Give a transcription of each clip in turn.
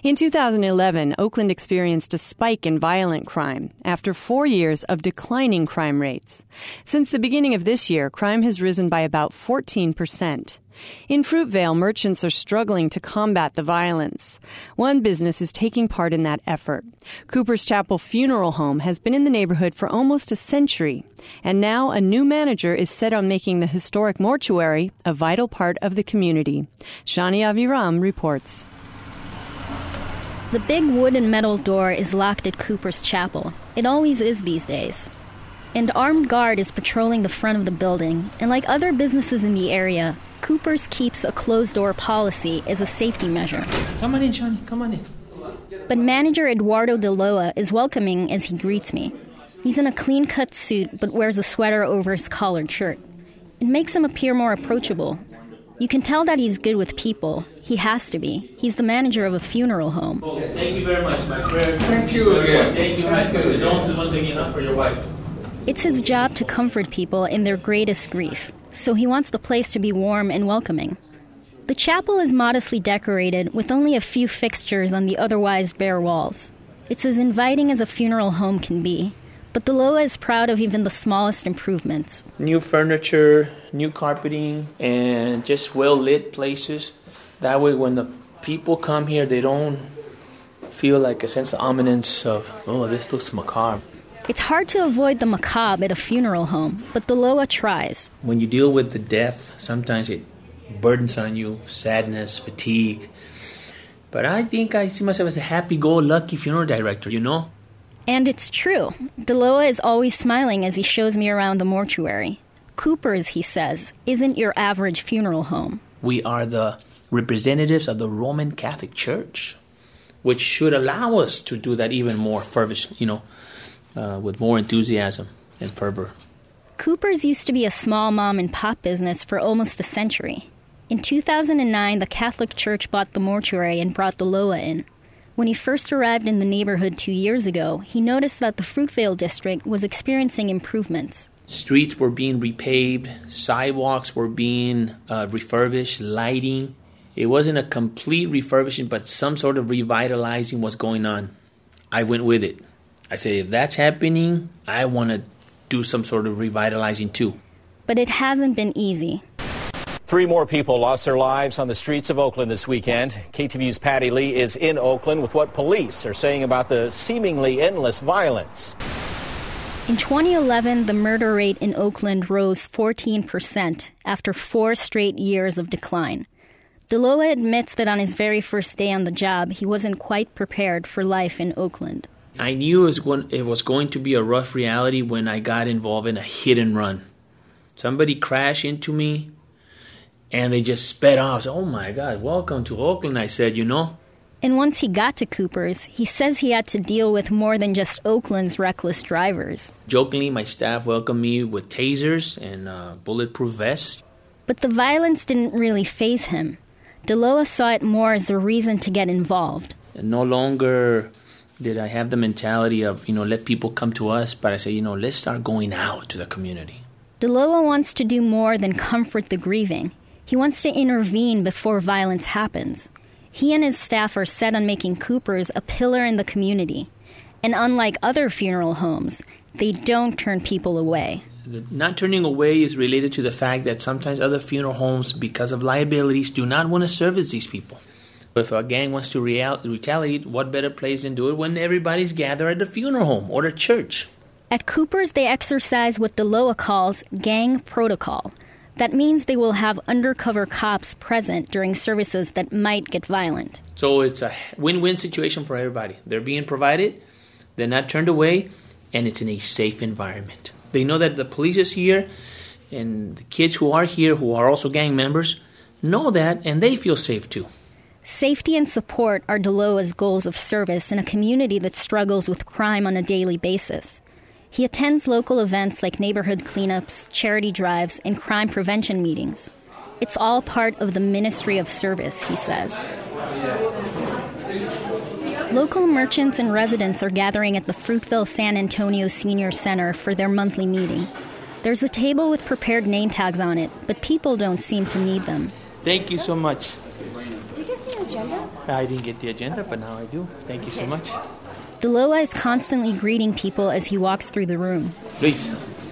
In 2011, Oakland experienced a spike in violent crime after 4 years of declining crime rates. Since the beginning of this year, crime has risen by about 14%. In Fruitvale, merchants are struggling to combat the violence. One business is taking part in that effort. Cooper's Chapel Funeral Home has been in the neighborhood for almost a century, and now a new manager is set on making the historic mortuary a vital part of the community. Shani Aviram reports. The big wood and metal door is locked at Cooper's Chapel. It always is these days. An armed guard is patrolling the front of the building, and like other businesses in the area, Cooper's keeps a closed-door policy as a safety measure. Come on in, Shani. Come on in. But manager Eduardo DeLoa is welcoming as he greets me. He's in a clean-cut suit but wears a sweater over his collared shirt. It makes him appear more approachable. You can tell that he's good with people. He has to be. He's the manager of a funeral home. Thank you very much, my friend. Thank you again. Thank you, my friend. Don't once again for your wife. It's his job to comfort people in their greatest grief, so he wants the place to be warm and welcoming. The chapel is modestly decorated with only a few fixtures on the otherwise bare walls. It's as inviting as a funeral home can be, but DeLoa is proud of even the smallest improvements. New furniture, new carpeting, and just well-lit places. That way when the people come here, they don't feel like a sense of ominence of, oh, this looks macabre. It's hard to avoid the macabre at a funeral home, but DeLoa tries. When you deal with the death, sometimes it burdens on you, sadness, fatigue. But I think I see myself as a happy-go-lucky funeral director, you know? And it's true. DeLoa is always smiling as he shows me around the mortuary. Cooper's, he says, isn't your average funeral home. We are the representatives of the Roman Catholic Church, which should allow us to do that even more with more enthusiasm and fervor. Cooper's used to be a small mom-and-pop business for almost a century. In 2009, the Catholic Church bought the mortuary and brought DeLoa in. When he first arrived in the neighborhood 2 years ago, he noticed that the Fruitvale district was experiencing improvements. Streets were being repaved, sidewalks were being refurbished, lighting. It wasn't a complete refurbishing, but some sort of revitalizing was going on. I went with it. I said, if that's happening, I want to do some sort of revitalizing too. But it hasn't been easy. 3 more people lost their lives on the streets of Oakland this weekend. KTVU's Patty Lee is in Oakland with what police are saying about the seemingly endless violence. In 2011, the murder rate in Oakland rose 14% after 4 straight years of decline. DeLoa admits that on his very first day on the job, he wasn't quite prepared for life in Oakland. I knew it was going to be a rough reality when I got involved in a hit and run. Somebody crashed into me, and they just sped off. I said, oh my God, welcome to Oakland, I said, you know. And once he got to Cooper's, he says he had to deal with more than just Oakland's reckless drivers. Jokingly, my staff welcomed me with tasers and bulletproof vests. But the violence didn't really faze him. DeLoa saw it more as a reason to get involved. And no longer did I have the mentality of, let people come to us, but I said, let's start going out to the community. DeLoa wants to do more than comfort the grieving. He wants to intervene before violence happens. He and his staff are set on making Cooper's a pillar in the community. And unlike other funeral homes, they don't turn people away. Not turning away is related to the fact that sometimes other funeral homes, because of liabilities, do not want to service these people. If a gang wants to retaliate, what better place than do it when everybody's gathered at the funeral home or the church? At Cooper's, they exercise what DeLoa calls gang protocol. That means they will have undercover cops present during services that might get violent. So it's a win-win situation for everybody. They're being provided, they're not turned away, and it's in a safe environment. They know that the police is here, and the kids who are here, who are also gang members, know that, and they feel safe too. Safety and support are DeLoa's goals of service in a community that struggles with crime on a daily basis. He attends local events like neighborhood cleanups, charity drives, and crime prevention meetings. It's all part of the ministry of service, he says. Local merchants and residents are gathering at the Fruitvale San Antonio Senior Center for their monthly meeting. There's a table with prepared name tags on it, but people don't seem to need them. Thank you so much. Do you guys need a agenda? I didn't get the agenda, but now I do. Thank you so much. Daloa is constantly greeting people as he walks through the room. Luis.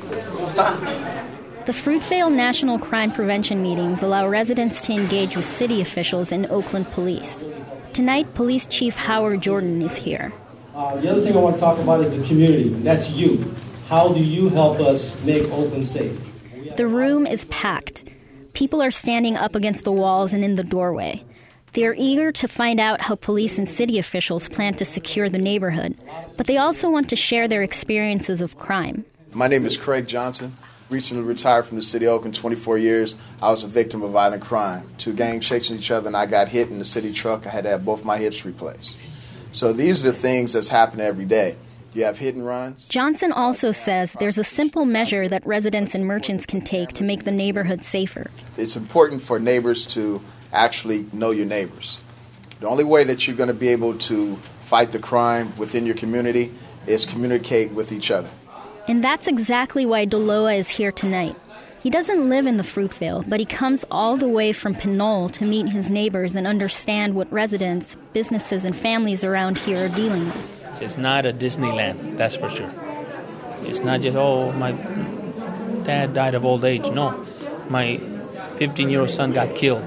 The Fruitvale National Crime Prevention meetings allow residents to engage with city officials and Oakland police. Tonight, Police Chief Howard Jordan is here. The other thing I want to talk about is the community, and that's you. How do you help us make Oakland safe? The room is packed. People are standing up against the walls and in the doorway. They are eager to find out how police and city officials plan to secure the neighborhood, but they also want to share their experiences of crime. My name is Craig Johnson. Recently retired from the city of Oakland, 24 years. I was a victim of violent crime. Two gangs chasing each other, and I got hit in the city truck. I had to have both my hips replaced. So these are the things that's happening every day. You have hit and runs. Johnson also says there's a simple measure that residents and merchants can take to make the neighborhood safer. It's important for neighbors to actually know your neighbors. The only way that you're going to be able to fight the crime within your community is communicate with each other. And that's exactly why Daloa is here tonight. He doesn't live in the Fruitvale, but he comes all the way from Pinole to meet his neighbors and understand what residents, businesses, and families around here are dealing with. It's not a Disneyland, that's for sure. It's not just, my dad died of old age. No, my 15-year-old son got killed.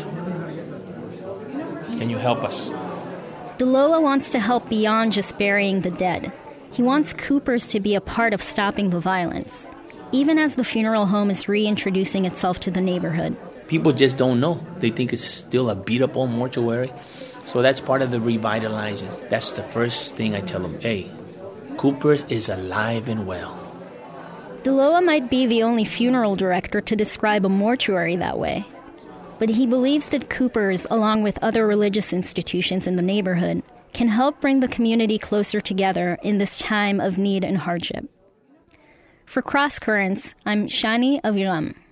Can you help us? Daloa wants to help beyond just burying the dead. He wants Coopers to be a part of stopping the violence, even as the funeral home is reintroducing itself to the neighborhood. People just don't know. They think it's still a beat-up old mortuary. So that's part of the revitalizing. That's the first thing I tell them. Hey, Coopers is alive and well. Daloa might be the only funeral director to describe a mortuary that way. But he believes that Coopers, along with other religious institutions in the neighborhood, can help bring the community closer together in this time of need and hardship. For Cross Currents, I'm Shani Aviram.